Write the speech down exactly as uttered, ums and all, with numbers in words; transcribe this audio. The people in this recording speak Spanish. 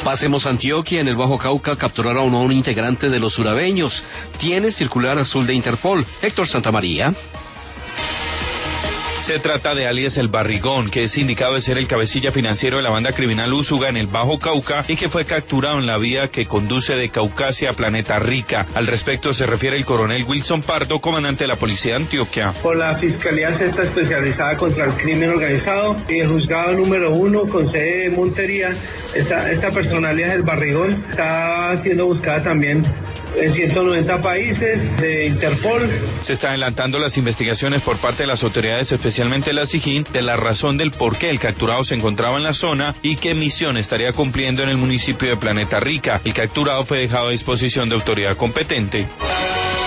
Pasemos a Antioquia. En el Bajo Cauca capturaron a un integrante de los surabeños. Tiene circular azul de Interpol. Héctor Santamaría. Se trata de alias El Barrigón, que es indicado de ser el cabecilla financiero de la banda criminal Úsuga en el Bajo Cauca y que fue capturado en la vía que conduce de Caucasia a Planeta Rica. Al respecto se refiere el coronel Wilson Pardo, comandante de la policía de Antioquia. Por la Fiscalía Sexta Especializada contra el Crimen Organizado y el juzgado número uno con sede de Montería, esta, esta personalidad del Barrigón está siendo buscada también en ciento noventa países de Interpol. Se están adelantando las investigaciones por parte de las autoridades, especialmente la SIJIN, de la razón del por qué el capturado se encontraba en la zona y qué misión estaría cumpliendo en el municipio de Planeta Rica. El capturado fue dejado a disposición de autoridad competente.